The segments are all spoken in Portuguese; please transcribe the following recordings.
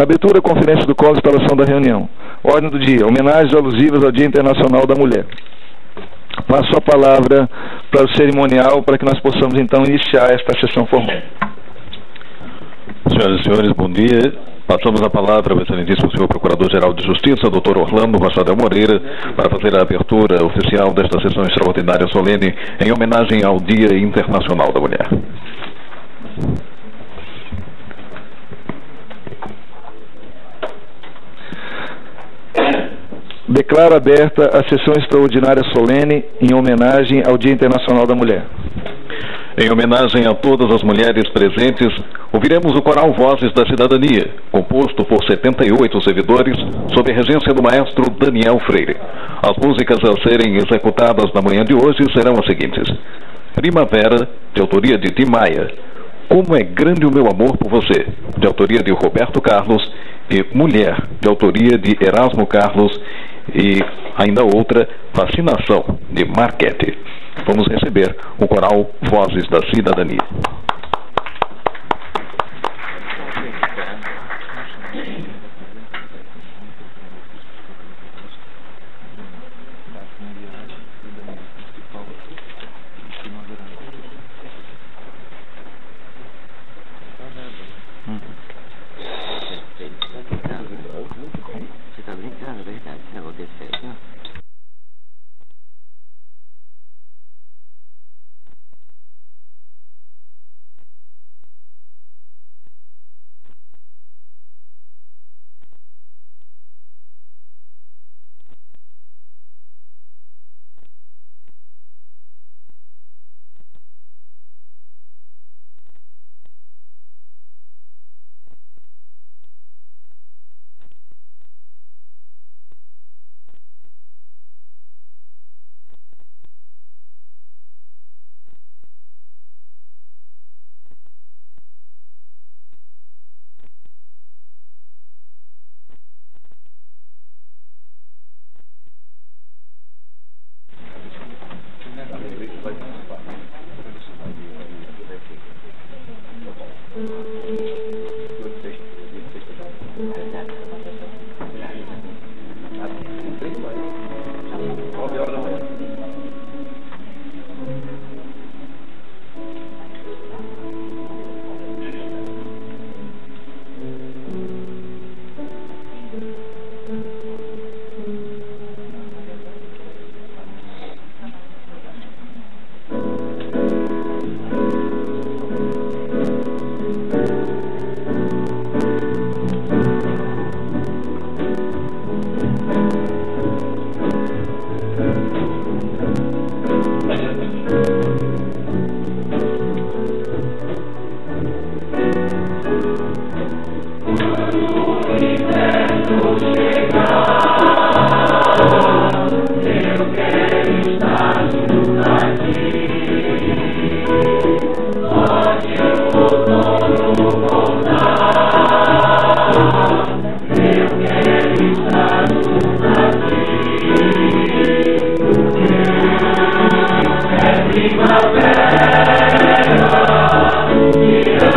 Abertura da Conferência do COL, instalação da reunião. Ordem do dia, homenagens alusivas ao Dia Internacional da Mulher. Passo a palavra para o cerimonial, para que nós possamos, então, iniciar esta sessão formal. Senhoras e senhores, bom dia. Passamos a palavra ao excelentíssimo senhor Procurador-Geral de Justiça, Dr. Orlando Machado Moreira, para fazer a abertura oficial desta sessão extraordinária solene em homenagem ao Dia Internacional da Mulher. Declaro aberta a sessão extraordinária solene em homenagem ao Dia Internacional da Mulher. Em homenagem a todas as mulheres presentes, ouviremos o coral Vozes da Cidadania, composto por 78 servidores, sob a regência do maestro Daniel Freire. As músicas a serem executadas na manhã de hoje serão as seguintes: Primavera, de autoria de Tim Maia; Como é Grande o Meu Amor por Você, de autoria de Roberto Carlos; e Mulher, de autoria de Erasmo Carlos; e ainda outra, Fascinação, de Marquete. Vamos receber o coral Vozes da Cidadania. Você tá brincando, é verdade, eu vou descer, né?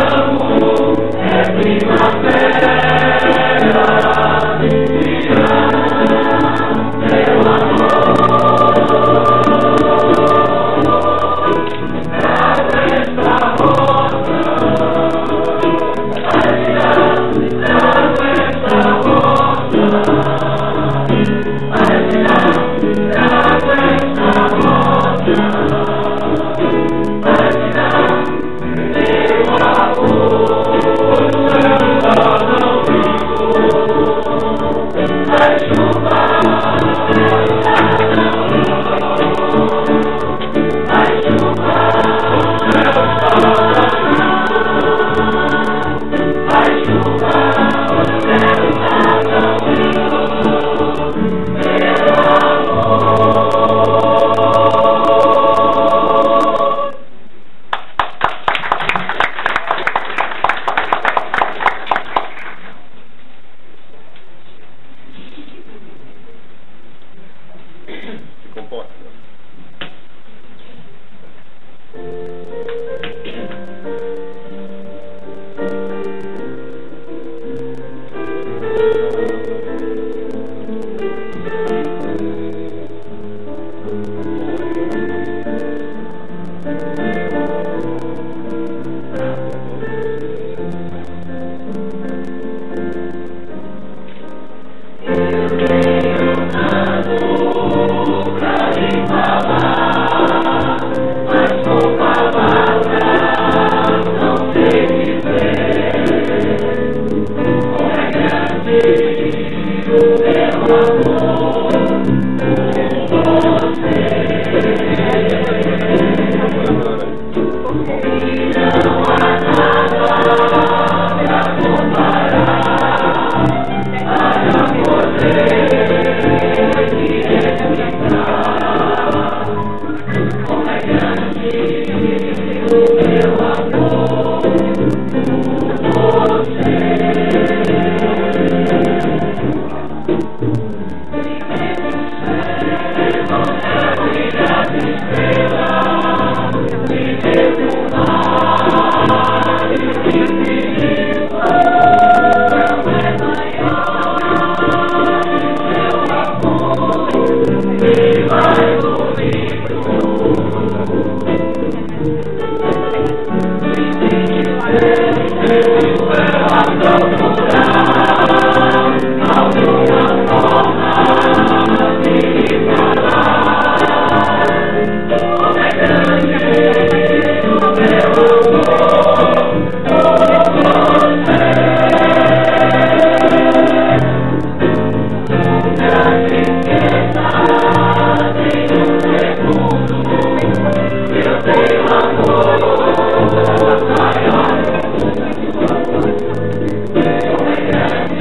Primavera,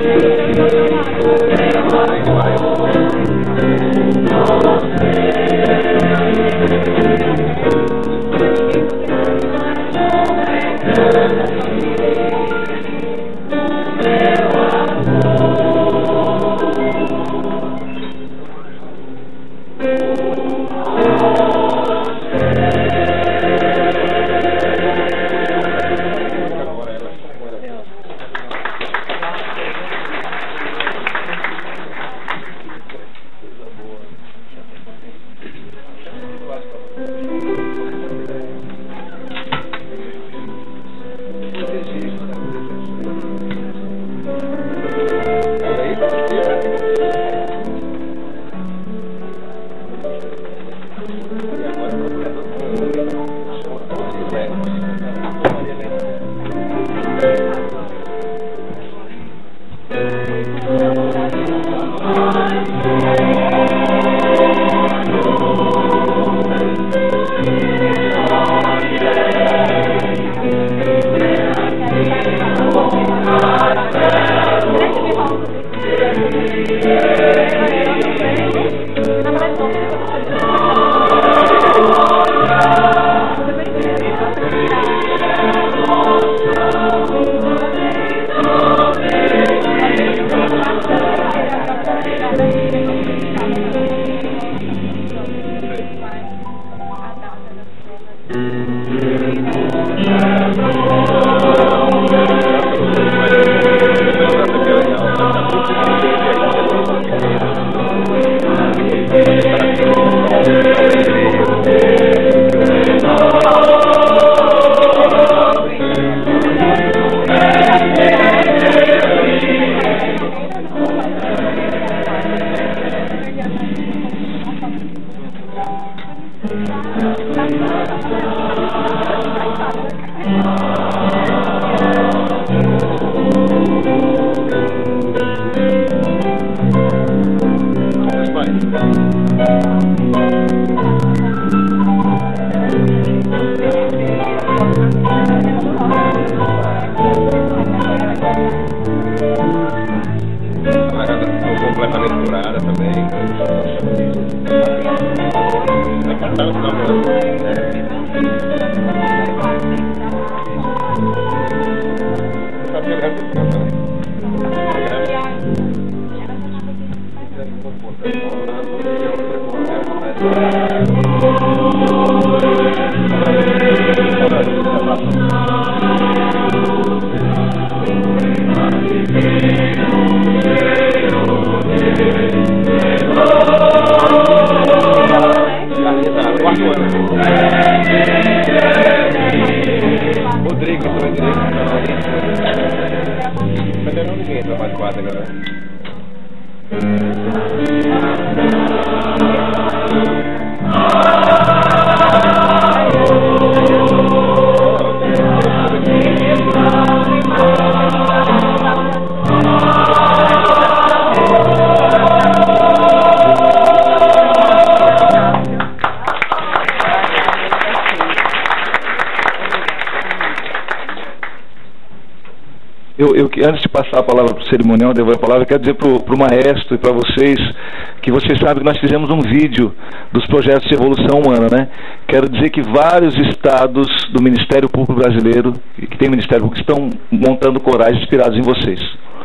Antes de passar a palavra para o cerimonial, devolver a palavra, eu quero dizer para o maestro e para vocês que vocês sabem que nós fizemos um vídeo dos projetos de evolução humana, né? Quero dizer que vários estados do Ministério Público Brasileiro, que tem Ministério Público, estão montando corais inspirados em vocês.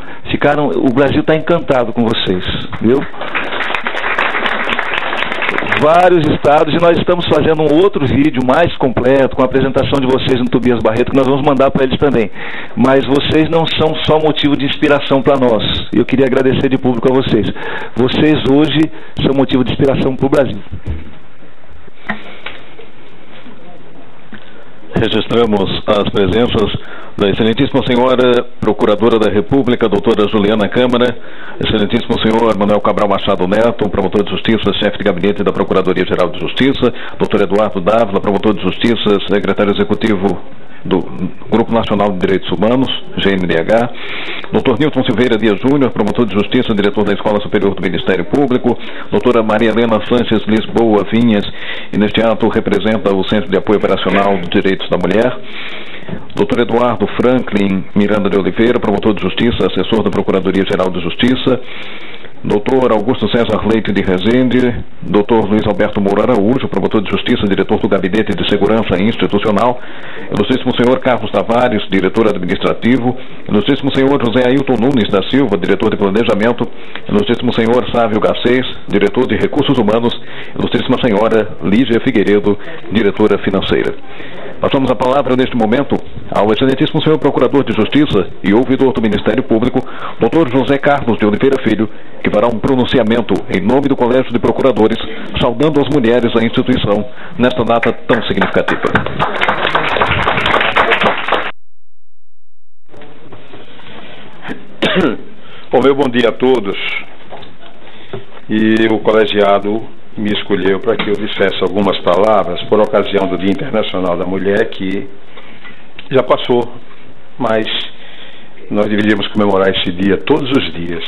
O Brasil está encantado com vocês, viu? Vários estados, e nós estamos fazendo um outro vídeo mais completo, com a apresentação de vocês no Tobias Barreto, que nós vamos mandar para eles também. Mas vocês não são só motivo de inspiração para nós. Eu queria agradecer de público a vocês. Vocês hoje são motivo de inspiração para o Brasil. Registramos as presenças da excelentíssima senhora Procuradora da República, doutora Juliana Câmara, excelentíssimo senhor Manuel Cabral Machado Neto, promotor de Justiça, chefe de gabinete da Procuradoria-Geral de Justiça, doutor Eduardo Dávila, promotor de Justiça, secretário executivo do Grupo Nacional de Direitos Humanos, GNDH, Dr. Nilton Silveira Dias Júnior, promotor de Justiça, diretor da Escola Superior do Ministério Público, doutora Maria Helena Sanches Lisboa Vinhas, e neste ato representa o Centro de Apoio Operacional dos Direitos da Mulher, Dr. Eduardo Franklin Miranda de Oliveira, promotor de Justiça, assessor da Procuradoria-Geral de Justiça, Dr. Augusto César Leite de Rezende, Dr. Luiz Alberto Moura Araújo, promotor de Justiça, diretor do Gabinete de Segurança Institucional, Ilustríssimo Senhor Carlos Tavares, diretor administrativo, Ilustríssimo Senhor José Ailton Nunes da Silva, diretor de Planejamento, Ilustríssimo Senhor Sávio Garcês, diretor de Recursos Humanos, Ilustríssima Senhora Lígia Figueiredo, diretora financeira. Passamos a palavra neste momento ao excelentíssimo senhor Procurador de Justiça e ouvidor do Ministério Público, Dr. José Carlos de Oliveira Filho, que fará um pronunciamento em nome do Colégio de Procuradores, saudando as mulheres da instituição nesta data tão significativa. Bom, meu bom dia a todos. E o colegiado me escolheu para que eu dissesse algumas palavras por ocasião do Dia Internacional da Mulher, que já passou, mas nós deveríamos comemorar esse dia todos os dias.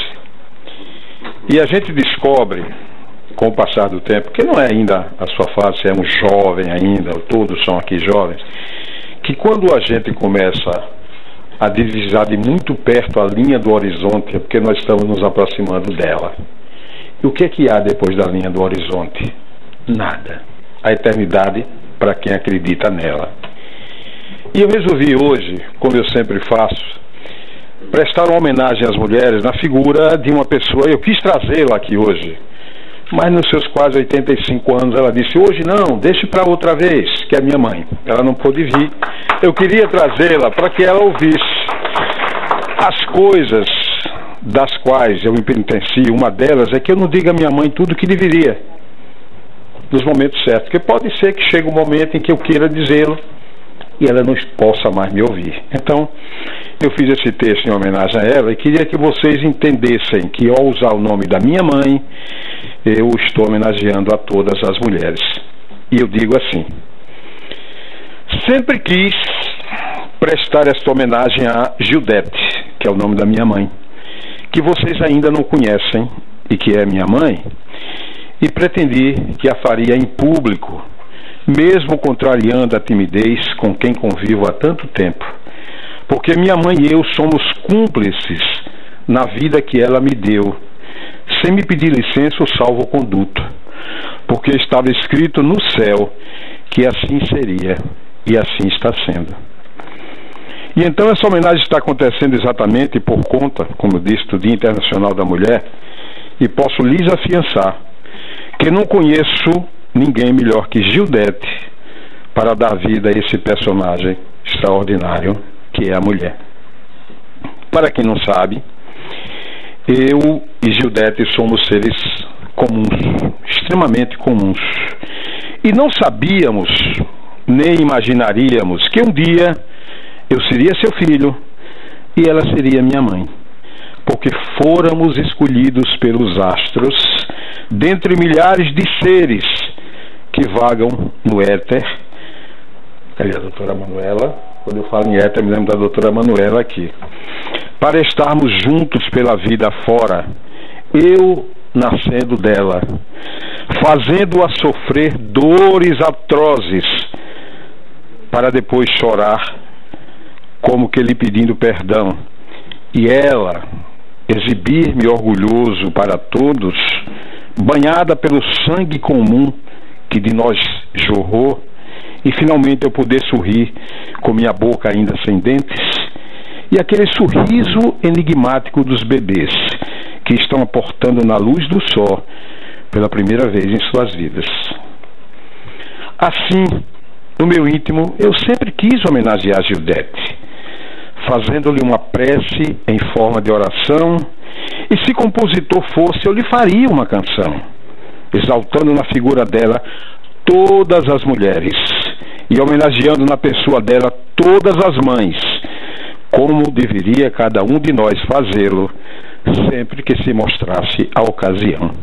E a gente descobre, com o passar do tempo, que não é ainda a sua fase, é um jovem ainda, todos são aqui jovens, que quando a gente começa a divisar de muito perto a linha do horizonte, é porque nós estamos nos aproximando dela. E o que é que há depois da linha do horizonte? Nada. A eternidade para quem acredita nela. E eu resolvi hoje, como eu sempre faço, prestar uma homenagem às mulheres na figura de uma pessoa. Eu quis trazê-la aqui hoje, mas nos seus quase 85 anos ela disse: hoje não, deixe para outra vez, que é minha mãe. Ela não pôde vir. Eu queria trazê-la para que ela ouvisse as coisas das quais eu me penitencio. Uma delas é que eu não diga à minha mãe tudo o que deveria nos momentos certos, porque pode ser que chegue um momento em que eu queira dizê-lo e ela não possa mais me ouvir. Então eu fiz esse texto em homenagem a ela e queria que vocês entendessem que ao usar o nome da minha mãe eu estou homenageando a todas as mulheres. E eu digo assim: sempre quis prestar esta homenagem a Gildete, que é o nome da minha mãe, que vocês ainda não conhecem e que é minha mãe, e pretendi que a faria em público, mesmo contrariando a timidez com quem convivo há tanto tempo, porque minha mãe e eu somos cúmplices na vida que ela me deu, sem me pedir licença ou salvo-conduto, porque estava escrito no céu que assim seria, e assim está sendo. E então essa homenagem está acontecendo exatamente por conta, como eu disse, do Dia Internacional da Mulher, e posso lhes afiançar que não conheço ninguém melhor que Gildete para dar vida a esse personagem extraordinário que é a mulher. Para quem não sabe, eu e Gildete somos seres comuns, extremamente comuns, e não sabíamos, nem imaginaríamos que um dia eu seria seu filho e ela seria minha mãe, porque fôramos escolhidos pelos astros dentre milhares de seres que vagam no éter. Cadê a doutora Manuela? Quando eu falo em éter, me lembro da doutora Manuela aqui. Para estarmos juntos pela vida fora, eu nascendo dela, fazendo-a sofrer dores atrozes, para depois chorar como que lhe pedindo perdão, e ela exibir-me orgulhoso para todos, banhada pelo sangue comum que de nós jorrou, e finalmente eu poder sorrir com minha boca ainda sem dentes, e aquele sorriso enigmático dos bebês que estão aportando na luz do sol pela primeira vez em suas vidas. Assim, no meu íntimo, eu sempre quis homenagear Gildete, fazendo-lhe uma prece em forma de oração, e se compositor fosse, eu lhe faria uma canção, exaltando na figura dela todas as mulheres e homenageando na pessoa dela todas as mães, como deveria cada um de nós fazê-lo sempre que se mostrasse a ocasião.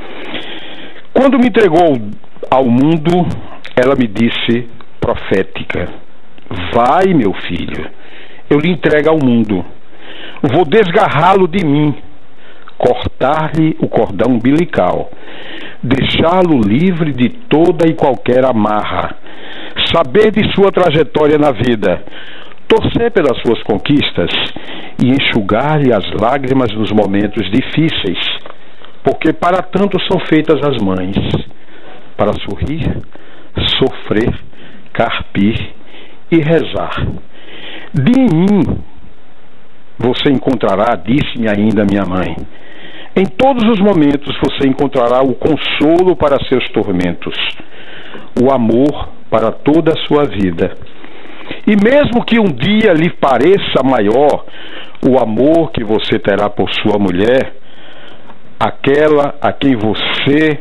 Quando me entregou ao mundo, ela me disse profética: vai, meu filho, eu lhe entrego ao mundo, vou desgarrá-lo de mim, cortar-lhe o cordão umbilical, deixá-lo livre de toda e qualquer amarra, saber de sua trajetória na vida, torcer pelas suas conquistas e enxugar-lhe as lágrimas nos momentos difíceis, porque para tanto são feitas as mães, para sorrir, sofrer, carpir e rezar. De mim você encontrará, disse-me ainda minha mãe, em todos os momentos você encontrará o consolo para seus tormentos, o amor para toda a sua vida. E mesmo que um dia lhe pareça maior o amor que você terá por sua mulher, aquela a quem você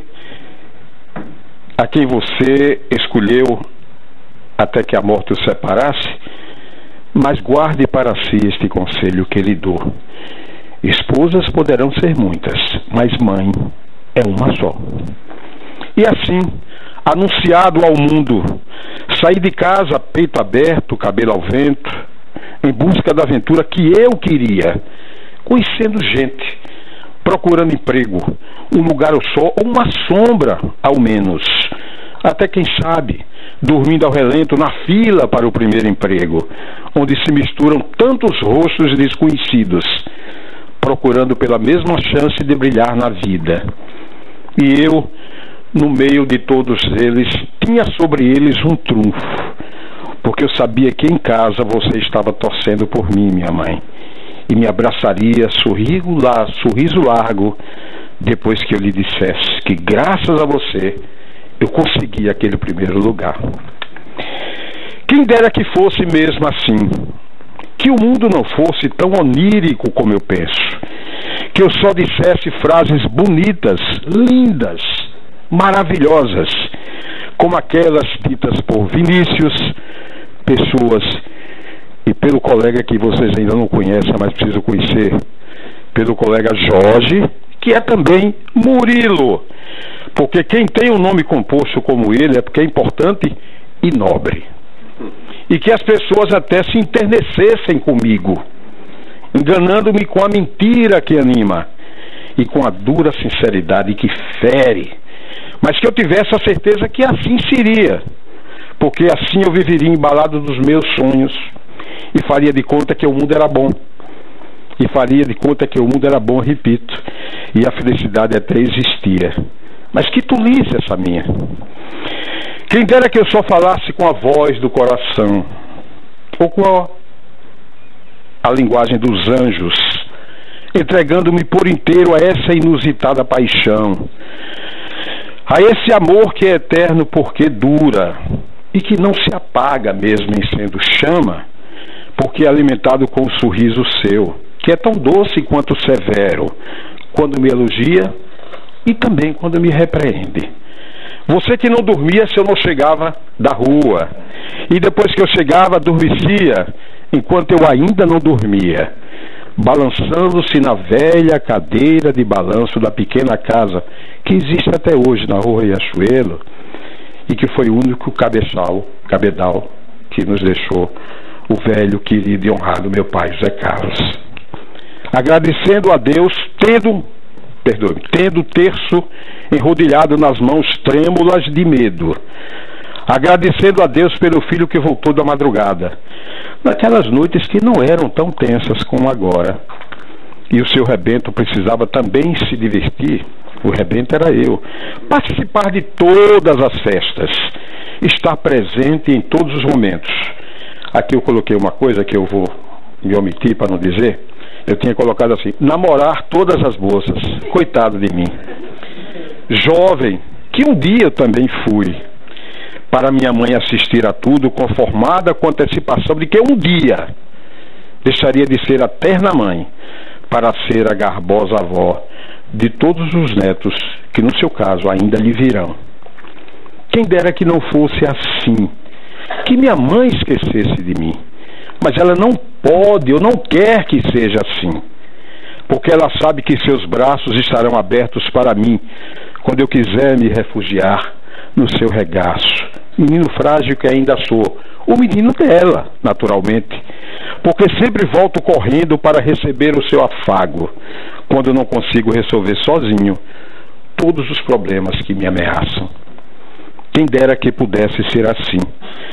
escolheu até que a morte o separasse, mas guarde para si este conselho que lhe dou. Esposas poderão ser muitas, mas mãe é uma só. E assim, anunciado ao mundo, saí de casa peito aberto, cabelo ao vento, em busca da aventura que eu queria, conhecendo gente, procurando emprego, um lugar ao sol ou uma sombra ao menos, até quem sabe, dormindo ao relento na fila para o primeiro emprego, onde se misturam tantos rostos desconhecidos, procurando pela mesma chance de brilhar na vida. E eu, no meio de todos eles, tinha sobre eles um trunfo, porque eu sabia que em casa você estava torcendo por mim, minha mãe, e me abraçaria sorriso largo, depois que eu lhe dissesse que graças a você eu consegui aquele primeiro lugar. Quem dera que fosse mesmo assim, que o mundo não fosse tão onírico como eu penso, que eu só dissesse frases bonitas, lindas, maravilhosas, como aquelas ditas por Vinícius, Pessoas, e pelo colega que vocês ainda não conhecem, mas precisam conhecer, pelo colega Jorge, que é também Murilo, porque quem tem um nome composto como ele é porque é importante e nobre. E que as pessoas até se enternecessem comigo, enganando-me com a mentira que anima e com a dura sinceridade que fere, mas que eu tivesse a certeza que assim seria, porque assim eu viveria embalado dos meus sonhos e faria de conta que o mundo era bom. E faria de conta que o mundo era bom, repito, e a felicidade até existia. Mas que tolice essa minha! Quem dera que eu só falasse com a voz do coração, ou com a linguagem dos anjos, entregando-me por inteiro a essa inusitada paixão, a esse amor que é eterno porque dura, e que não se apaga mesmo em sendo chama, porque é alimentado com o sorriso seu, que é tão doce quanto severo, quando me elogia e também quando me repreende. Você que não dormia se eu não chegava da rua, e depois que eu chegava, adormecia, enquanto eu ainda não dormia, balançando-se na velha cadeira de balanço da pequena casa que existe até hoje na rua Riachuelo, e que foi o único cabedal que nos deixou o velho, querido e honrado meu pai José Carlos. Agradecendo a Deus, tendo o terço enrodilhado nas mãos trêmulas de medo, agradecendo a Deus pelo filho que voltou da madrugada, naquelas noites que não eram tão tensas como agora, e o seu rebento precisava também se divertir. O rebento era eu, participar de todas as festas, estar presente em todos os momentos. Aqui eu coloquei uma coisa que eu vou me omitir para não dizer. Eu tinha colocado assim: namorar todas as moças. Coitado de mim, jovem, que um dia eu também fui, para minha mãe assistir a tudo, conformada com a antecipação de que um dia deixaria de ser a terna mãe para ser a garbosa avó de todos os netos que no seu caso ainda lhe virão. Quem dera que não fosse assim, que minha mãe esquecesse de mim, mas ela não pode ou não quer que seja assim, porque ela sabe que seus braços estarão abertos para mim quando eu quiser me refugiar no seu regaço. Menino frágil que ainda sou, o menino dela, naturalmente, porque sempre volto correndo para receber o seu afago quando não consigo resolver sozinho todos os problemas que me ameaçam. Quem dera que pudesse ser assim.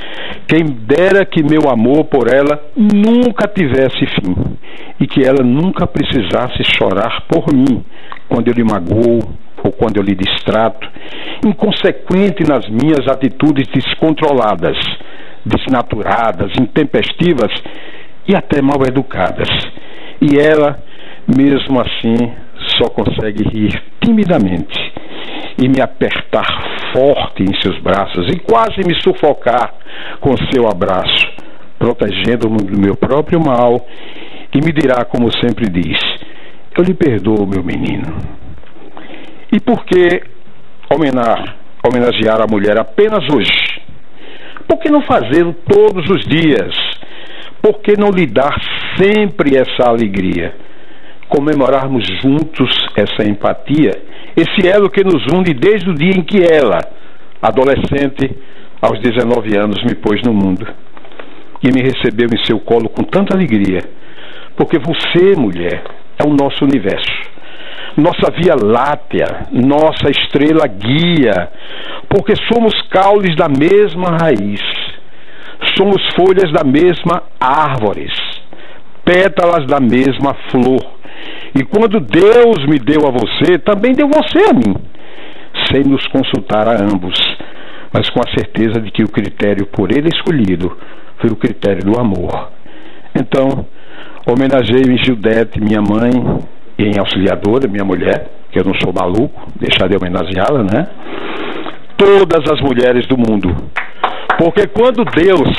Quem dera que meu amor por ela nunca tivesse fim e que ela nunca precisasse chorar por mim quando eu lhe magoo ou quando eu lhe distrato, inconsequente nas minhas atitudes descontroladas, desnaturadas, intempestivas e até mal educadas. E ela, mesmo assim, só consegue rir timidamente e me apertar forte em seus braços e quase me sufocar com seu abraço, protegendo-me do meu próprio mal, e me dirá, como sempre diz: eu lhe perdoo, meu menino. E por que homenagear a mulher apenas hoje? Por que não fazê-lo todos os dias? Por que não lhe dar sempre essa alegria? Comemorarmos juntos essa empatia, esse elo que nos une desde o dia em que ela, adolescente, aos 19 anos, me pôs no mundo e me recebeu em seu colo com tanta alegria, porque você, mulher, é o nosso universo, nossa via láctea, nossa estrela guia, porque somos caules da mesma raiz, somos folhas da mesma árvore, pétalas da mesma flor. E quando Deus me deu a você, também deu você a mim, sem nos consultar a ambos, mas com a certeza de que o critério por ele escolhido foi o critério do amor. Então, homenageio em Gildete, minha mãe, e em Auxiliadora, minha mulher, que eu não sou maluco, deixar de homenageá-la, né? Todas as mulheres do mundo. Porque quando Deus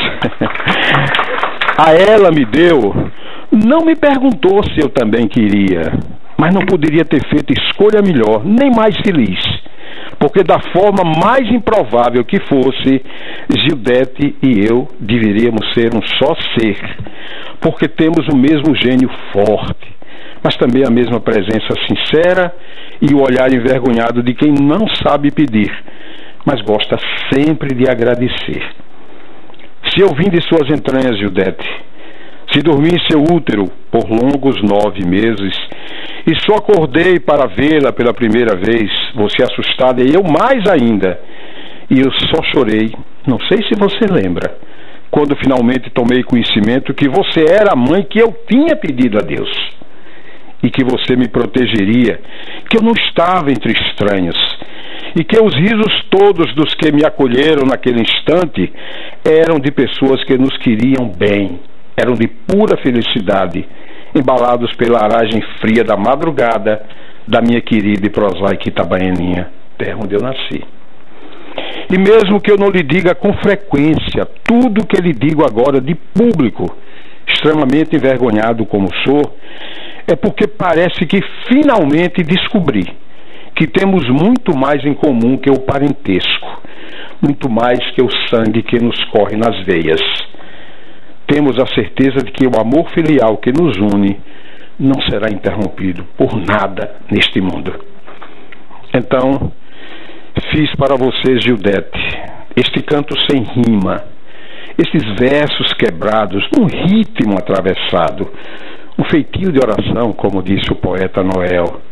a ela me deu, não me perguntou se eu também queria, mas não poderia ter feito escolha melhor, nem mais feliz, porque da forma mais improvável que fosse, Gildete e eu deveríamos ser um só ser, porque temos o mesmo gênio forte, mas também a mesma presença sincera e o olhar envergonhado de quem não sabe pedir, mas gosta sempre de agradecer. Se eu vim de suas entranhas, Gildete, se dormi em seu útero por longos 9 meses e só acordei para vê-la pela primeira vez, você assustada e eu mais ainda, e eu só chorei, não sei se você lembra, quando finalmente tomei conhecimento que você era a mãe que eu tinha pedido a Deus e que você me protegeria, que eu não estava entre estranhos e que os risos todos dos que me acolheram naquele instante eram de pessoas que nos queriam bem, eram de pura felicidade, embalados pela aragem fria da madrugada da minha querida e prosaica Itabaianinha, terra onde eu nasci. E mesmo que eu não lhe diga com frequência tudo o que lhe digo agora de público, extremamente envergonhado como sou, é porque parece que finalmente descobri que temos muito mais em comum que o parentesco, muito mais que o sangue que nos corre nas veias. Temos a certeza de que o amor filial que nos une não será interrompido por nada neste mundo. Então, fiz para você, Gildete, este canto sem rima, estes versos quebrados num ritmo atravessado, um feitio de oração, como disse o poeta Noel.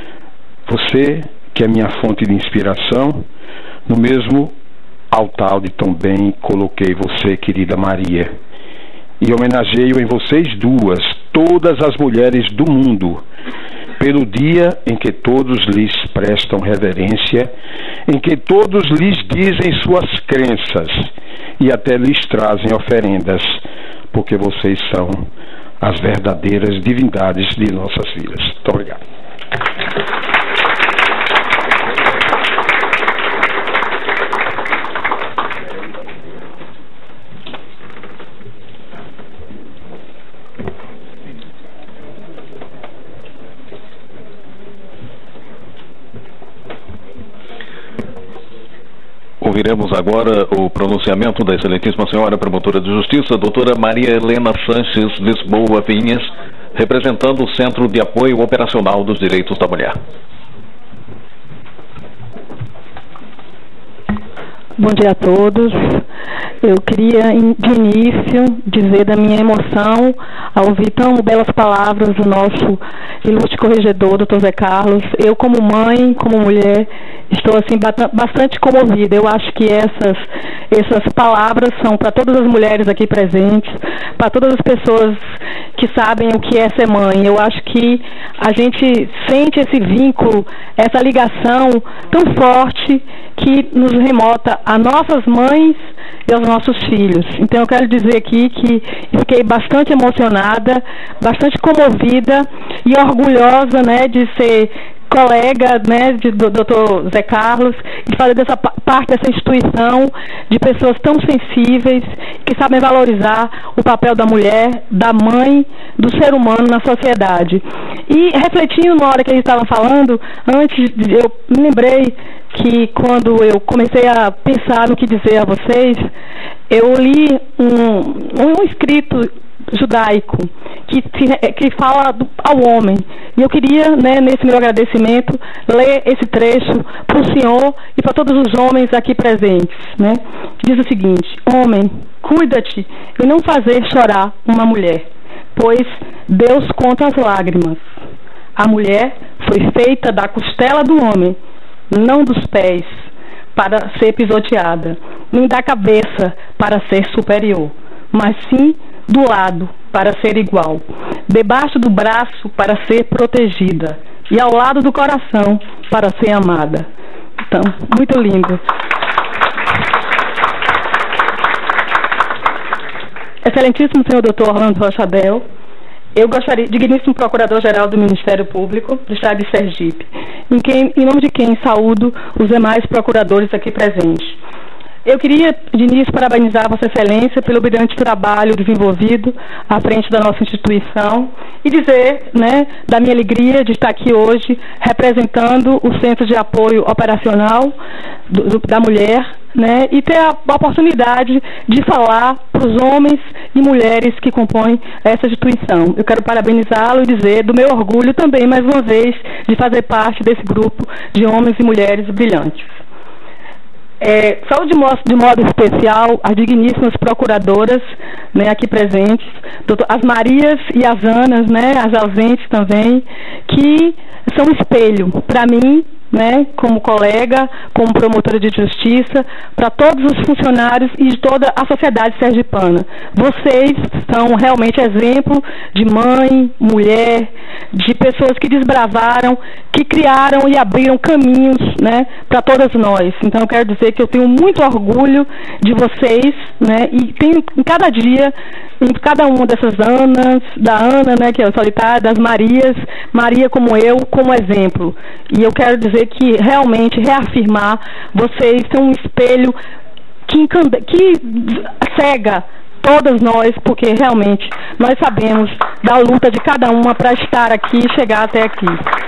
Você, que é minha fonte de inspiração, no mesmo altar onde tão bem coloquei você, querida Maria, e homenageio em vocês duas, todas as mulheres do mundo, pelo dia em que todos lhes prestam reverência, em que todos lhes dizem suas crenças e até lhes trazem oferendas, porque vocês são as verdadeiras divindades de nossas vidas. Muito obrigado. Ouviremos agora o pronunciamento da excelentíssima senhora promotora de justiça, doutora Maria Helena Sanches Lisboa Vinhas, representando o Centro de Apoio Operacional dos Direitos da Mulher. Bom dia a todos. Eu queria, de início, dizer da minha emoção ao ouvir tão belas palavras do nosso ilustre corregedor, Dr. Zé Carlos. Eu, como mãe, como mulher, estou assim bastante comovida. Eu acho que essas palavras são para todas as mulheres aqui presentes, para todas as pessoas que sabem o que é ser mãe. Eu acho que a gente sente esse vínculo, essa ligação tão forte que nos remota a nossas mães e aos nossos filhos. Então eu quero dizer aqui que fiquei bastante emocionada, bastante comovida e orgulhosa, né, de ser colega, né, do Dr. Zé Carlos, de fazer dessa parte dessa instituição de pessoas tão sensíveis que sabem valorizar o papel da mulher, da mãe, do ser humano na sociedade. E refletindo na hora que eles estavam falando, antes eu me lembrei que quando eu comecei a pensar no que dizer a vocês, eu li um escrito judaico que fala ao homem, e eu queria, né, nesse meu agradecimento, ler esse trecho para o senhor e para todos os homens aqui presentes, né? Diz o seguinte: homem, cuida-te e não fazer chorar uma mulher, pois Deus conta as lágrimas. A mulher foi feita da costela do homem, não dos pés para ser pisoteada, nem da cabeça para ser superior, mas sim do lado para ser igual, debaixo do braço para ser protegida e ao lado do coração para ser amada. Então, muito lindo. Excelentíssimo senhor Dr. Orlando Rochadel, eu gostaria, digníssimo Procurador-Geral do Ministério Público do Estado de Sergipe, em nome de quem saúdo os demais procuradores aqui presentes. Eu queria, de início, parabenizar Vossa Excelência pelo brilhante trabalho desenvolvido à frente da nossa instituição e dizer, né, da minha alegria de estar aqui hoje representando o Centro de Apoio Operacional da Mulher, né, e ter a oportunidade de falar para os homens e mulheres que compõem essa instituição. Eu quero parabenizá-lo e dizer do meu orgulho também, mais uma vez, de fazer parte desse grupo de homens e mulheres brilhantes. Saúde de modo especial as digníssimas procuradoras, né, aqui presentes, as Marias e as Anas, né, as ausentes também, que são espelho para mim, né, como colega, como promotora de justiça, para todos os funcionários e de toda a sociedade sergipana. Vocês são realmente exemplo de mãe, mulher, de pessoas que desbravaram, que criaram e abriram caminhos, né, para todas nós. Então eu quero dizer que eu tenho muito orgulho de vocês, né, e tenho em cada dia, em cada uma dessas Anas, da Ana, né, que é solitária, das Marias, Maria como eu, como exemplo. E eu quero dizer que realmente reafirmar, vocês são um espelho que cega todas nós, porque realmente nós sabemos da luta de cada uma para estar aqui e chegar até aqui.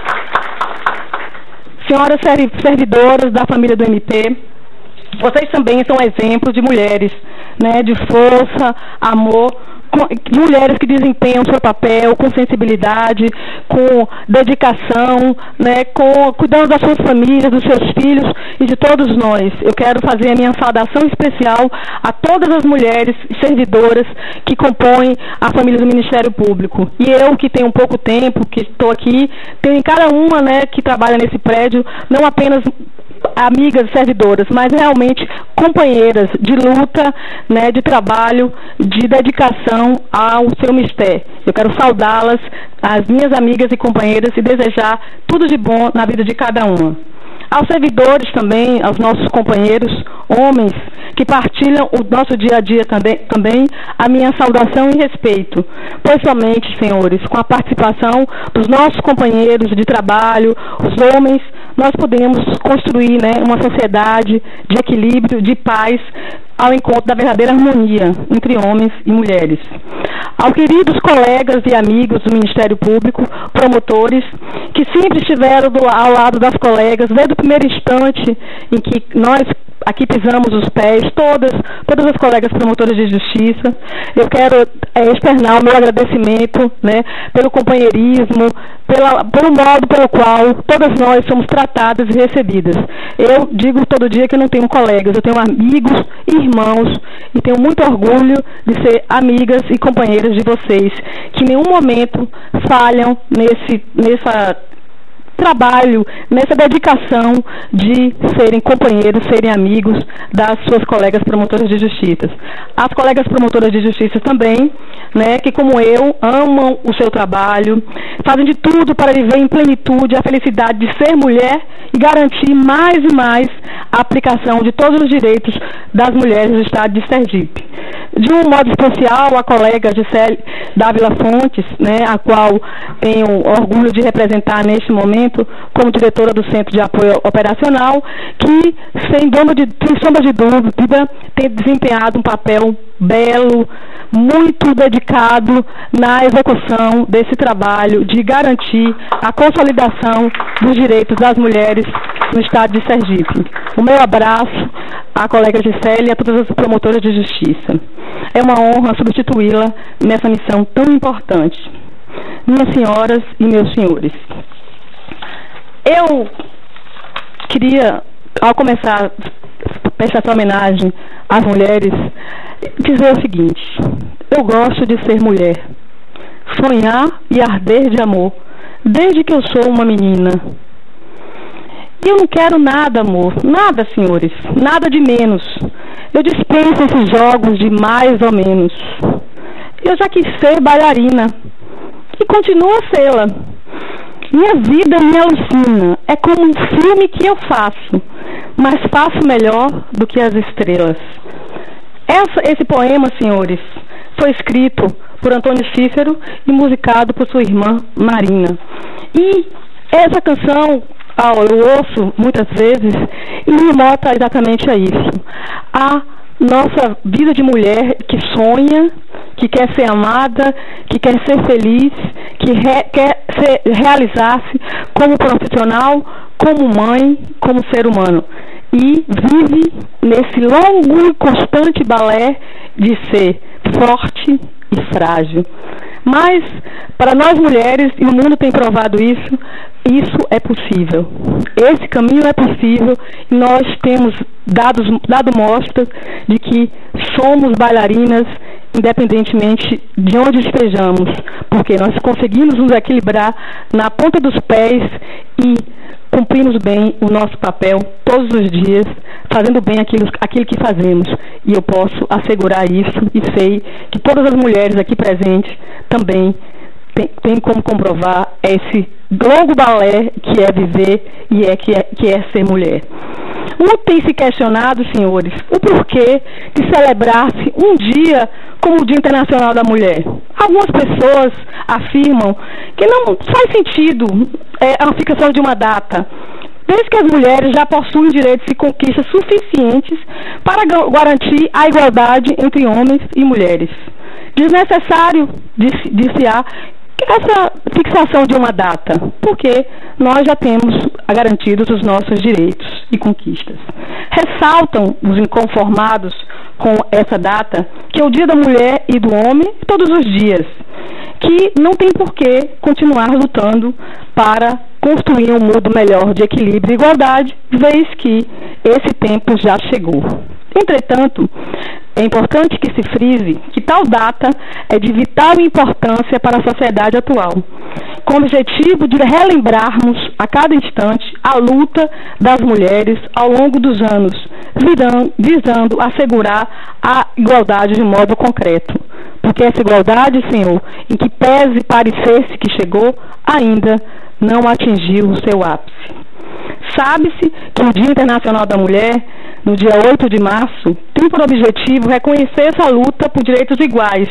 Senhoras servidoras da família do MP, vocês também são exemplos de mulheres, né, de força, amor, mulheres que desempenham seu papel com sensibilidade, com dedicação, né, cuidando das suas famílias, dos seus filhos e de todos nós. Eu quero fazer a minha saudação especial a todas as mulheres servidoras que compõem a família do Ministério Público. E eu, que tenho pouco tempo, que estou aqui, tenho em cada uma, né, que trabalha nesse prédio, não apenas amigas servidoras, mas realmente companheiras de luta, né, de trabalho, de dedicação ao seu mistério. Eu quero saudá-las, as minhas amigas e companheiras, e desejar tudo de bom na vida de cada uma. Aos servidores também, aos nossos companheiros, homens, que partilham o nosso dia a dia também, a minha saudação e respeito. Pois somente, senhores, com a participação dos nossos companheiros de trabalho, os homens, nós podemos construir, né, uma sociedade de equilíbrio, de paz, ao encontro da verdadeira harmonia entre homens e mulheres. Aos queridos colegas e amigos do Ministério Público, promotores, que sempre estiveram ao lado das colegas, desde o primeiro instante em que nós aqui pisamos os pés, todas as colegas promotoras de justiça. Eu quero externar o meu agradecimento, né, pelo companheirismo, pelo modo pelo qual todas nós somos tratadas e recebidas. Eu digo todo dia que eu não tenho colegas, eu tenho amigos e irmãos irmãos e tenho muito orgulho de ser amigas e companheiras de vocês, que em nenhum momento falham nessa trabalho, nessa dedicação de serem companheiros, serem amigos das suas colegas promotoras de justiça. As colegas promotoras de justiça também, né, que como eu, amam o seu trabalho, fazem de tudo para viver em plenitude a felicidade de ser mulher e garantir mais e mais a aplicação de todos os direitos das mulheres do estado de Sergipe. De um modo especial, a colega Gisele Dávila Fontes, né, a qual tenho orgulho de representar neste momento como diretora do Centro de Apoio Operacional, que, sem sombra de dúvida, tem desempenhado um papel belo, muito dedicado na execução desse trabalho de garantir a consolidação dos direitos das mulheres no estado de Sergipe. O meu abraço à colega Gisele e a todas as promotoras de justiça. É uma honra substituí-la nessa missão tão importante. Minhas senhoras e meus senhores, eu queria, ao começar a prestar essa homenagem às mulheres, dizer o seguinte: eu gosto de ser mulher, sonhar e arder de amor, desde que eu sou uma menina. E eu não quero nada, amor, nada, senhores, nada de menos. Eu dispenso esses jogos de mais ou menos. Eu já quis ser bailarina e continuo a sê-la. Minha vida me alucina, é como um filme que eu faço, mas faço melhor do que as estrelas. Esse poema, senhores, foi escrito por Antônio Cícero e musicado por sua irmã Marina. E essa canção, eu ouço muitas vezes e me remota exatamente a isso. A nossa vida de mulher que sonha, que quer ser amada, que quer ser feliz, que quer realizar-se como profissional, como mãe, como ser humano. E vive nesse longo e constante balé de ser forte e frágil. Mas, para nós mulheres, e o mundo tem provado isso, isso é possível. Esse caminho é possível e nós temos dado mostras de que somos bailarinas independentemente de onde estejamos, porque nós conseguimos nos equilibrar na ponta dos pés e cumprimos bem o nosso papel todos os dias, fazendo bem aquilo que fazemos. E eu posso assegurar isso e sei que todas as mulheres aqui presentes também têm como comprovar esse longo balé que é viver e que é ser mulher. Muito tem se questionado, senhores, o porquê de celebrar-se um dia como o Dia Internacional da Mulher. Algumas pessoas afirmam que não faz sentido a fixação de uma data, desde que as mulheres já possuem direitos e conquistas suficientes para garantir a igualdade entre homens e mulheres. Desnecessário, disse-se essa fixação de uma data, porque nós já temos garantidos os nossos direitos e conquistas. Ressaltam os inconformados com essa data que é o Dia da Mulher e do Homem todos os dias, que não tem por que continuar lutando para construir um mundo melhor de equilíbrio e igualdade, vez que esse tempo já chegou. Entretanto, é importante que se frise que tal data é de vital importância para a sociedade atual, com o objetivo de relembrarmos a cada instante a luta das mulheres ao longo dos anos, visando assegurar a igualdade de modo concreto. Porque essa igualdade, Senhor, em que pese parecesse que chegou, ainda não atingiu o seu ápice. Sabe-se que o Dia Internacional da Mulher, no dia 8 de março, tem por objetivo reconhecer essa luta por direitos iguais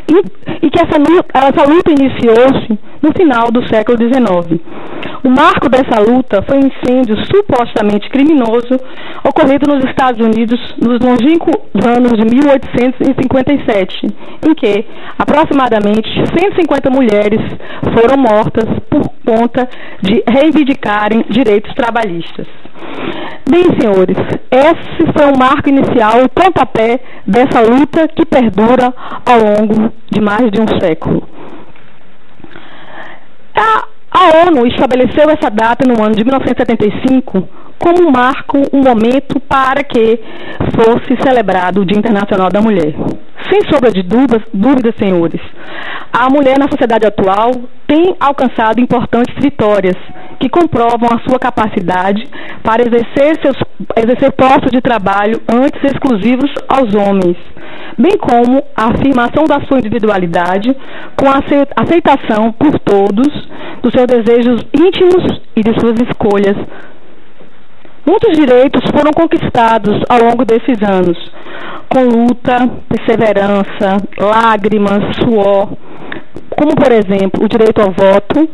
e que essa luta iniciou-se no final do século XIX. O marco dessa luta foi um incêndio supostamente criminoso ocorrido nos Estados Unidos nos longínquos anos de 1857, em que aproximadamente 150 mulheres foram mortas por conta de reivindicarem direitos trabalhistas. Bem, senhores, esse foi o marco inicial, o pontapé dessa luta que perdura ao longo de mais de um século. A ONU estabeleceu essa data no ano de 1975 como marco, um momento para que fosse celebrado o Dia Internacional da Mulher. Sem sombra de dúvidas, senhores, a mulher na sociedade atual tem alcançado importantes vitórias que comprovam a sua capacidade para exercer postos de trabalho antes exclusivos aos homens, bem como a afirmação da sua individualidade com a aceitação por todos dos seus desejos íntimos e de suas escolhas. Muitos direitos foram conquistados ao longo desses anos, com luta, perseverança, lágrimas, suor, como, por exemplo, o direito ao voto,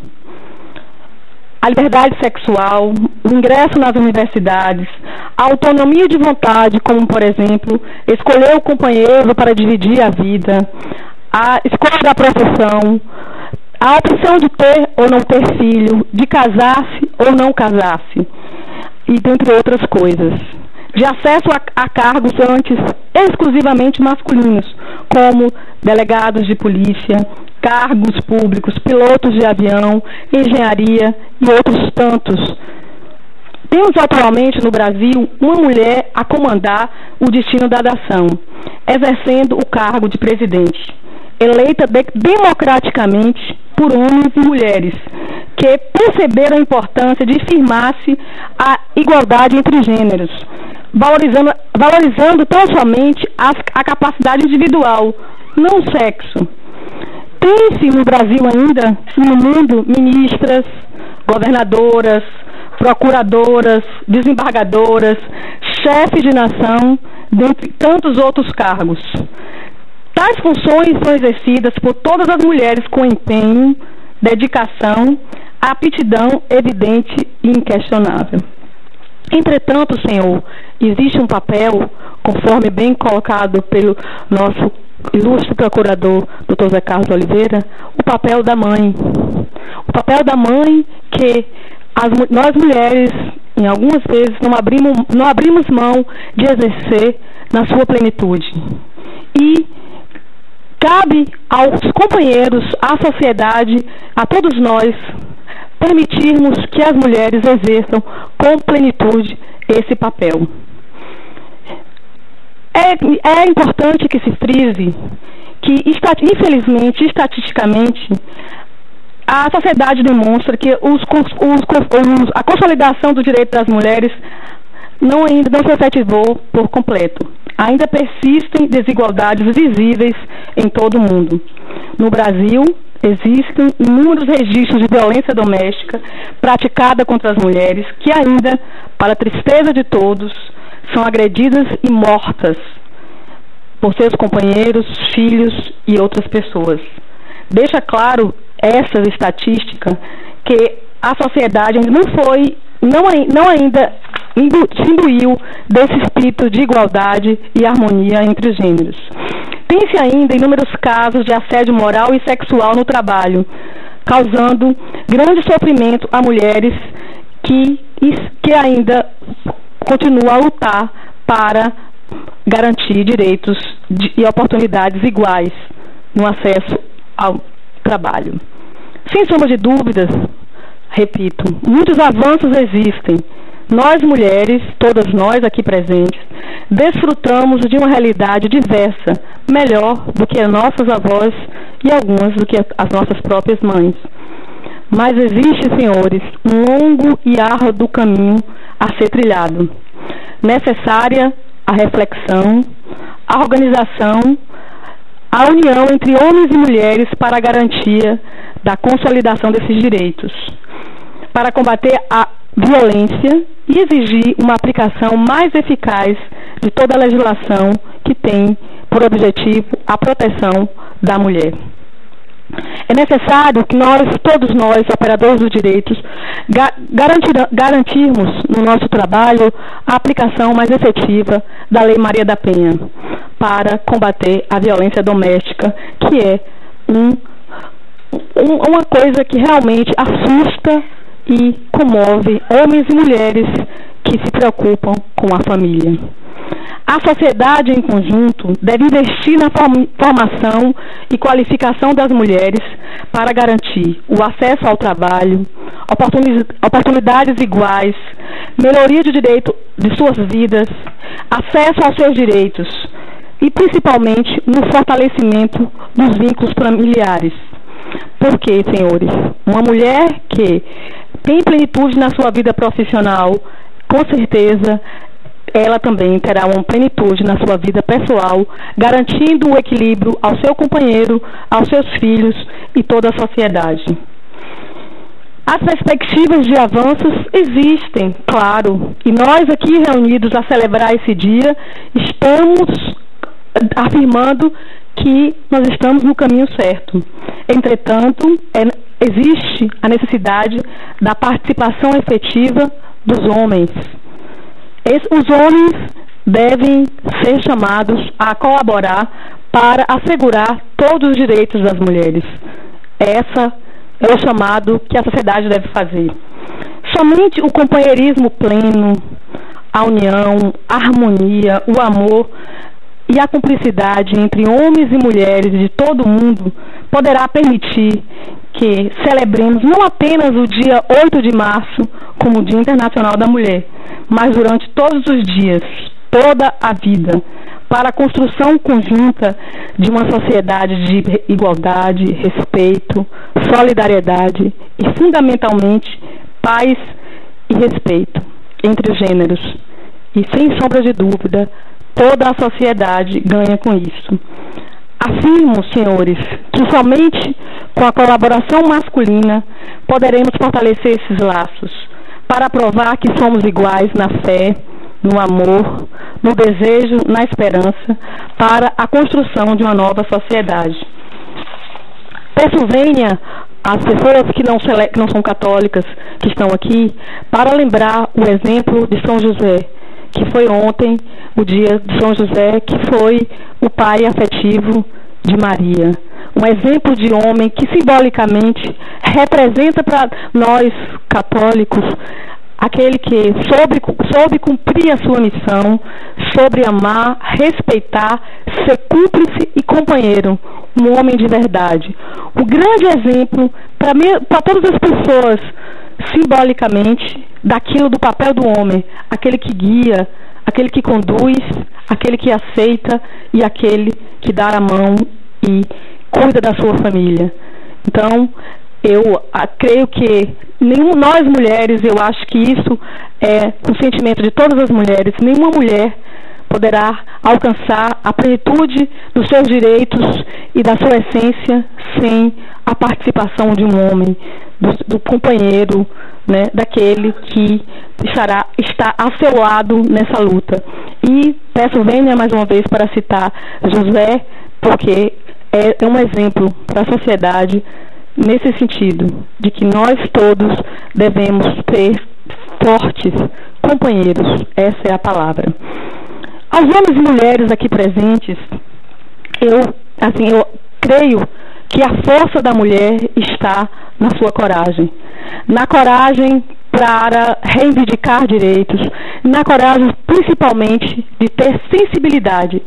a liberdade sexual, o ingresso nas universidades, a autonomia de vontade, como, por exemplo, escolher o companheiro para dividir a vida, a escolha da profissão, a opção de ter ou não ter filho, de casar-se ou não casar-se, e dentre outras coisas. De acesso a cargos antes exclusivamente masculinos, como delegados de polícia, cargos públicos, pilotos de avião, engenharia e outros tantos. Temos atualmente no Brasil uma mulher a comandar o destino da nação, exercendo o cargo de presidente, eleita democraticamente por homens e mulheres que perceberam a importância de firmar-se a igualdade entre gêneros, valorizando tão somente a capacidade individual, não o sexo. Tem-se no Brasil ainda, e no mundo, ministras, governadoras, procuradoras, desembargadoras, chefes de nação, dentre tantos outros cargos. Tais funções são exercidas por todas as mulheres com empenho, dedicação, aptidão evidente e inquestionável. Entretanto, Senhor, existe um papel, conforme bem colocado pelo nosso ilustre procurador, Dr. Zé Carlos Oliveira, o papel da mãe. O papel da mãe que nós mulheres, em algumas vezes, não abrimos mão de exercer na sua plenitude. E cabe aos companheiros, à sociedade, a todos nós, permitirmos que as mulheres exerçam com plenitude esse papel. É importante que se frise que, infelizmente, estatisticamente, a sociedade demonstra que a consolidação do direito das mulheres ainda não se efetivou por completo. Ainda persistem desigualdades visíveis em todo o mundo. No Brasil, existem inúmeros registros de violência doméstica praticada contra as mulheres que ainda, para a tristeza de todos, são agredidas e mortas por seus companheiros, filhos e outras pessoas. Deixa claro essa estatística que a sociedade não ainda se imbuiu desse espírito de igualdade e harmonia entre os gêneros. Tem-se ainda inúmeros casos de assédio moral e sexual no trabalho, causando grande sofrimento a mulheres que ainda continuam a lutar para garantir direitos e oportunidades iguais no acesso ao trabalho. Sem sombra de dúvidas, repito, muitos avanços existem. Nós mulheres, todas nós aqui presentes, desfrutamos de uma realidade diversa, melhor do que as nossas avós e algumas do que as nossas próprias mães. Mas existe, senhores, um longo e árduo caminho a ser trilhado. Necessária a reflexão, a organização, a união entre homens e mulheres para a garantia da consolidação desses direitos, para combater a violência e exigir uma aplicação mais eficaz de toda a legislação que tem por objetivo a proteção da mulher. É necessário que todos nós, operadores dos direitos, garantirmos no nosso trabalho a aplicação mais efetiva da Lei Maria da Penha para combater a violência doméstica, que é uma coisa que realmente assusta e comove homens e mulheres que se preocupam com a família. A sociedade em conjunto deve investir na formação e qualificação das mulheres para garantir o acesso ao trabalho, oportunidades iguais, melhoria de direito de suas vidas, acesso aos seus direitos e principalmente no fortalecimento dos vínculos familiares. Porque, senhores, uma mulher que tem plenitude na sua vida profissional, com certeza ela também terá uma plenitude na sua vida pessoal, garantindo o equilíbrio ao seu companheiro, aos seus filhos e toda a sociedade. As perspectivas de avanços existem, claro, e nós aqui reunidos a celebrar esse dia, estamos afirmando que nós estamos no caminho certo. Entretanto, existe a necessidade da participação efetiva dos homens. Os homens devem ser chamados a colaborar para assegurar todos os direitos das mulheres. Essa é o chamado que a sociedade deve fazer. Somente o companheirismo pleno, a união, a harmonia, o amor e a cumplicidade entre homens e mulheres de todo o mundo poderá permitir que celebremos não apenas o dia 8 de março como o Dia Internacional da Mulher, mas durante todos os dias, toda a vida, para a construção conjunta de uma sociedade de igualdade, respeito, solidariedade e, fundamentalmente, paz e respeito entre os gêneros. E, sem sombra de dúvida, toda a sociedade ganha com isso. Afirmo, senhores, que somente com a colaboração masculina poderemos fortalecer esses laços, para provar que somos iguais na fé, no amor, no desejo, na esperança, para a construção de uma nova sociedade. Peço venha às pessoas que não são católicas, que estão aqui, para lembrar o exemplo de São José, que foi ontem, o dia de São José, que foi o pai afetivo de Maria. Um exemplo de homem que simbolicamente representa para nós católicos aquele que soube cumprir a sua missão, sobre amar, respeitar, ser cúmplice e companheiro, um homem de verdade. O grande exemplo para todas as pessoas, simbolicamente, daquilo do papel do homem, aquele que guia, aquele que conduz, aquele que aceita e aquele que dá a mão e cuida da sua família. Então, eu creio que nós mulheres, eu acho que isso é um sentimento de todas as mulheres. Nenhuma mulher poderá alcançar a plenitude dos seus direitos e da sua essência sem a participação de um homem, do companheiro, né, daquele que está ao seu lado nessa luta. E peço venha mais uma vez para citar José, porque é um exemplo para a sociedade nesse sentido, de que nós todos devemos ser fortes companheiros. Essa é a palavra. Aos homens e mulheres aqui presentes, eu creio que a força da mulher está na sua coragem. Na coragem para reivindicar direitos, na coragem principalmente de ter sensibilidade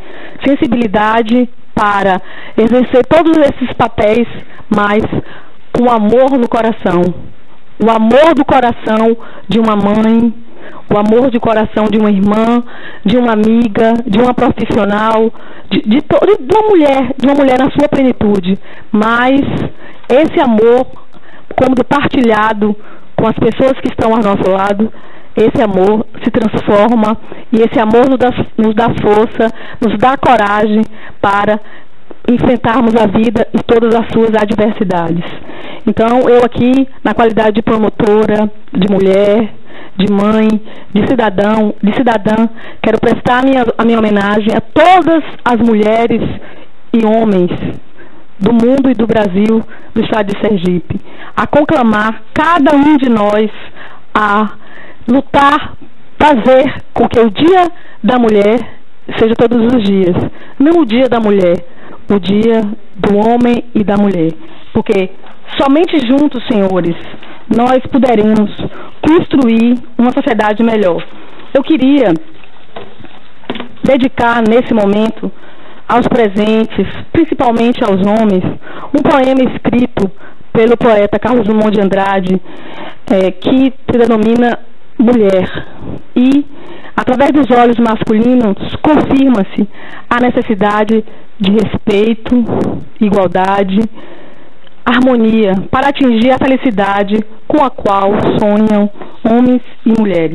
para exercer todos esses papéis, mas com amor no coração. O amor do coração de uma mãe, o amor de coração de uma irmã, de uma amiga, de uma profissional, de uma mulher na sua plenitude. Mas esse amor, como partilhado com as pessoas que estão ao nosso lado, esse amor se transforma e esse amor nos dá força, nos dá coragem para enfrentarmos a vida e todas as suas adversidades. Então, eu aqui, na qualidade de promotora, de mulher, de mãe, de cidadã, quero prestar a minha homenagem a todas as mulheres e homens do mundo e do Brasil, do estado de Sergipe, a conclamar cada um de nós a lutar, fazer com que o Dia da Mulher seja todos os dias, não o Dia da Mulher, o Dia do homem e da mulher, porque somente juntos, senhores, nós poderemos construir uma sociedade melhor. Eu queria dedicar nesse momento aos presentes, principalmente aos homens, um poema escrito pelo poeta Carlos Drummond de Andrade, que se denomina mulher. E, através dos olhos masculinos, confirma-se a necessidade de respeito, igualdade, harmonia, para atingir a felicidade com a qual sonham homens e mulheres.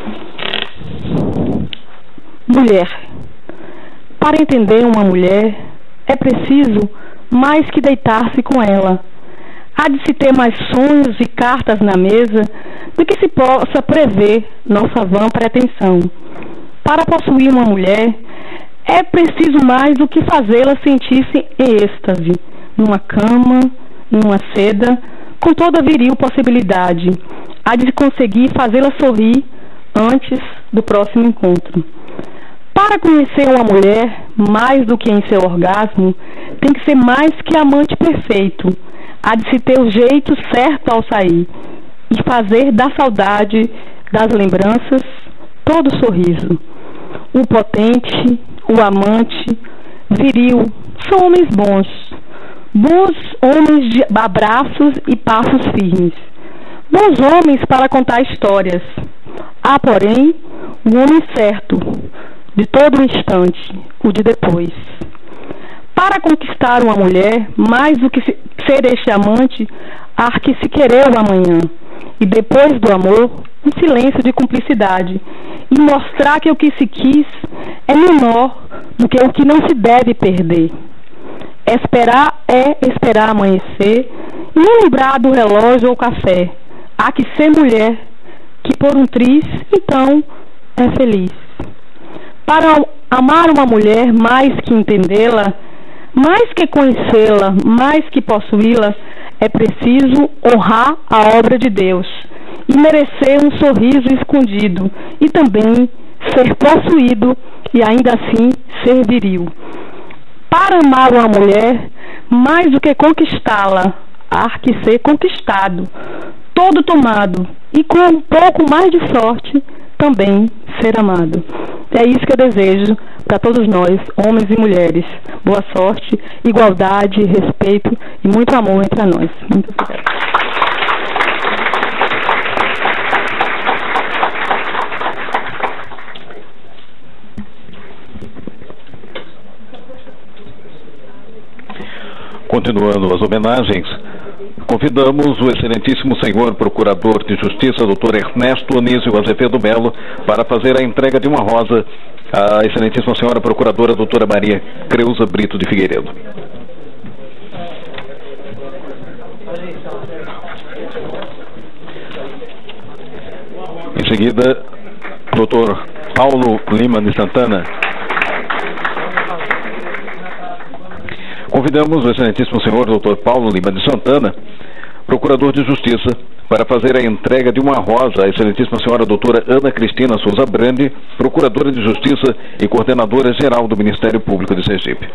Mulher. Para entender uma mulher, é preciso mais que deitar-se com ela. Há de se ter mais sonhos e cartas na mesa do que se possa prever nossa vã pretensão. Para possuir uma mulher, é preciso mais do que fazê-la sentir-se em êxtase, numa cama, numa seda, com toda viril possibilidade. Há de conseguir fazê-la sorrir antes do próximo encontro. Para conhecer uma mulher, mais do que em seu orgasmo, tem que ser mais que amante perfeito. Há de se ter o jeito certo ao sair e fazer da saudade, das lembranças, todo sorriso. O potente, o amante, viril, são homens bons. Bons homens de abraços e passos firmes. Bons homens para contar histórias. Há, porém, o homem certo, de todo instante, o de depois. Para conquistar uma mulher, mais do que ser este amante, há que se querer o amanhã. E depois do amor, um silêncio de cumplicidade. E mostrar que o que se quis é menor do que o que não se deve perder. Esperar amanhecer e não lembrar do relógio ou café. Há que ser mulher, que por um triz, então, é feliz. Para amar uma mulher mais que entendê-la, mais que conhecê-la, mais que possuí-la, é preciso honrar a obra de Deus e merecer um sorriso escondido e também ser possuído e ainda assim ser viril. Para amar uma mulher, mais do que conquistá-la, há que ser conquistado, todo tomado e com um pouco mais de sorte também ser amado. É isso que eu desejo para todos nós, homens e mulheres. Boa sorte, igualdade, respeito e muito amor entre nós. Muito obrigada. Continuando as homenagens, convidamos o excelentíssimo senhor Procurador de Justiça, Dr. Ernesto Anísio Azevedo Melo, para fazer a entrega de uma rosa à excelentíssima senhora Procuradora, doutora Maria Creuza Brito de Figueiredo. Em seguida, Dr. Paulo Lima de Santana. Convidamos o excelentíssimo senhor Dr. Paulo Lima de Santana, Procurador de Justiça, para fazer a entrega de uma rosa à excelentíssima senhora doutora Ana Cristina Souza Brandi, Procuradora de Justiça e Coordenadora Geral do Ministério Público de Sergipe.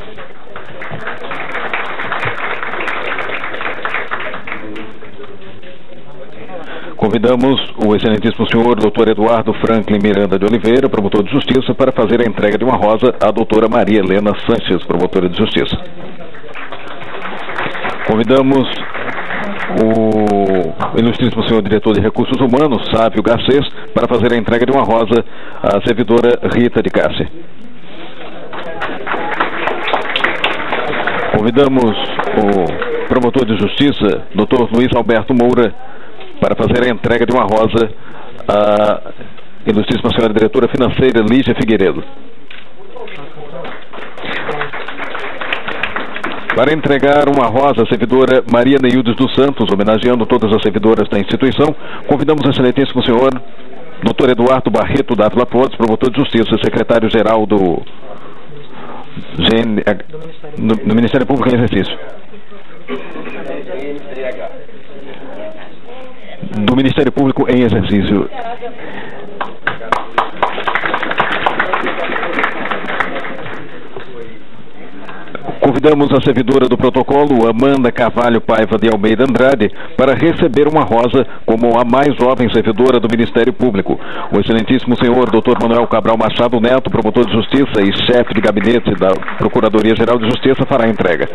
Convidamos o excelentíssimo senhor Dr. Eduardo Franklin Miranda de Oliveira, promotor de Justiça, para fazer a entrega de uma rosa à doutora Maria Helena Sanches, promotora de Justiça. Convidamos o ilustríssimo senhor diretor de Recursos Humanos, Sávio Garcês, para fazer a entrega de uma rosa à servidora Rita de Cássia. Convidamos o promotor de Justiça, Dr. Luiz Alberto Moura, para fazer a entrega de uma rosa à ilustríssima senhora diretora financeira Lígia Figueiredo. Para entregar uma rosa à servidora Maria Neildes dos Santos, homenageando todas as servidoras da instituição, convidamos o excelentíssimo senhor Dr. Eduardo Barreto Dávila Pontes, promotor de Justiça, secretário-geral do Ministério Público em Exercício. Do Ministério Público em Exercício. Convidamos a servidora do protocolo, Amanda Carvalho Paiva de Almeida Andrade, para receber uma rosa como a mais jovem servidora do Ministério Público. O excelentíssimo senhor Dr. Manuel Cabral Machado Neto, promotor de Justiça e chefe de gabinete da Procuradoria-Geral de Justiça, fará a entrega.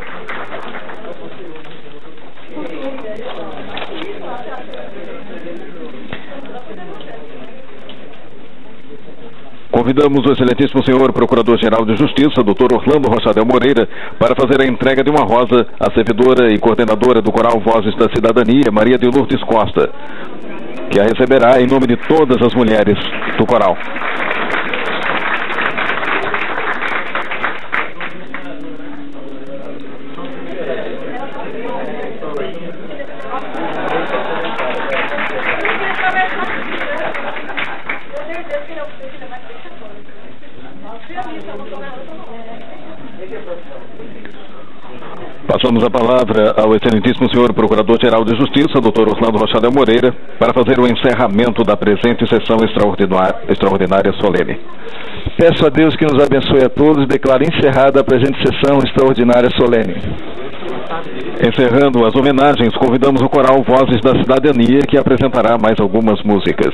Convidamos o excelentíssimo senhor Procurador-Geral de Justiça, Dr. Orlando Rochadel Moreira, para fazer a entrega de uma rosa à servidora e coordenadora do Coral Vozes da Cidadania, Maria de Lourdes Costa, que a receberá em nome de todas as mulheres do coral. Passamos a palavra ao excelentíssimo senhor Procurador-Geral de Justiça, Dr. Orlando Rochadel Moreira, para fazer o encerramento da presente sessão extraordinária solene. Peço a Deus que nos abençoe a todos e declaro encerrada a presente sessão extraordinária solene. Encerrando as homenagens, convidamos o Coral Vozes da Cidadania, que apresentará mais algumas músicas.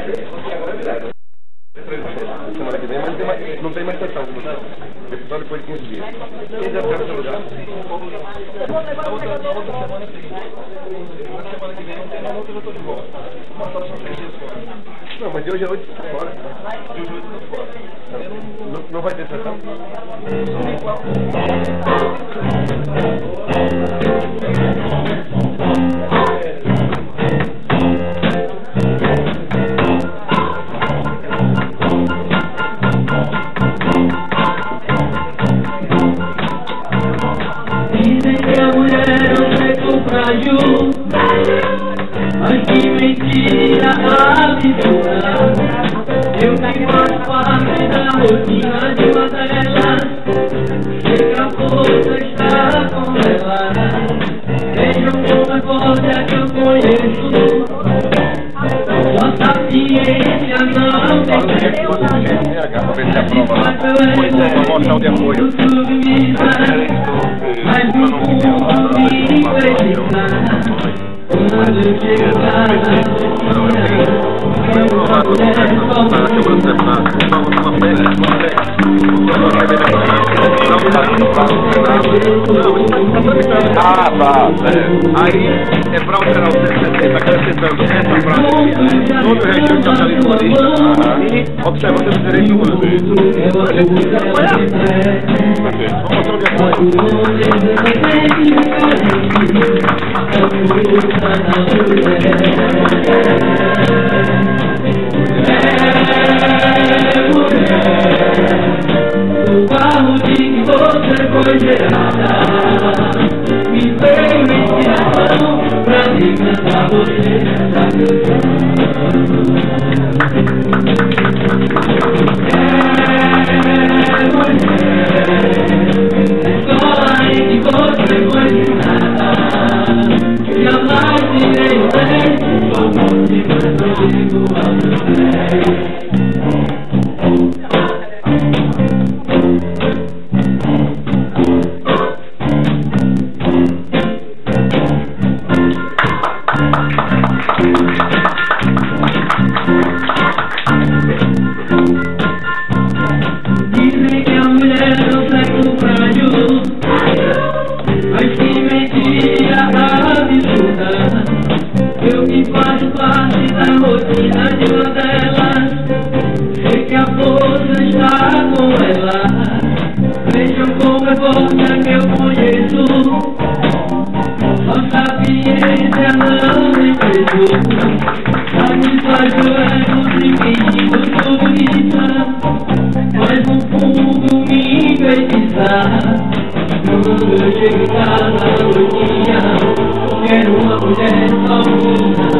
Não tem mais sessão, só depois de 15 dias. Quem já quer seu lugar? Não, mas de hoje a 8 está fora. Não vai ter sessão? Dizem que a mulher é um sexo frágil, mas que mentira absurda. Eu que faço parte da rotina de uma delas, sei que a força está com ela. Vejam como é forte a que eu conheço, nossa ciência não tem preço. Mas no fundo me precisa. Quando chegar Aí é para o canal 170, acrescentando essa prática todo o regime de capitalismo comunista e observando os direitos humanos. Vamos mostrar onde o carro de que você foi gerada me veio inspiração pra me cantar você nessa canção. Escola em que você foi ensinada, jamais irei ver o amor de quando eu digo ao seu pé. Dizem que a mulher é um sexo frágil, mas que mentira absurda. Eu que faço parte da rotina de uma delas, sei que a força está com ela. Vejam como é forte a que eu conheço, nossa ciência não tem preço. Satisfaz o ego primido comunista, mas no fundo me enfeitiçar. Quando eu chego em casa à noitinha, quero uma mulher sozinha.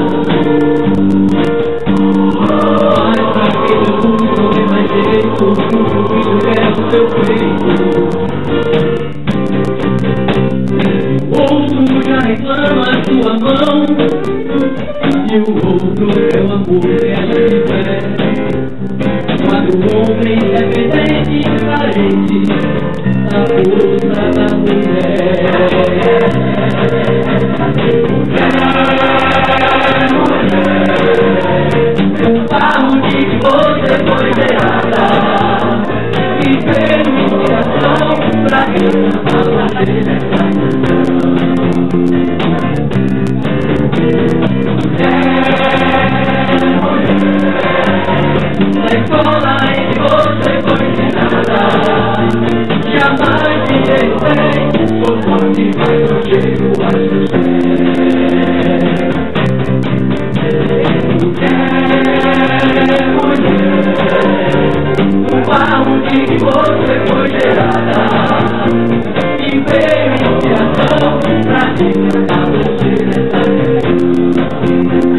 Mas pra que eu não tem mais jeito, o filho quer o seu peito. Outro já reclama a sua mão, e o outro seu amor é de pé. Quando o homem é dependente e carente da força da mulher. O carro de que você foi gerada me veio inspiração pra cantar você nessa canção. enjeitei, conforme mais eu chego a mulher, o barro de que você foi gerada, e veio em criação pra te ensinar você nessa vida.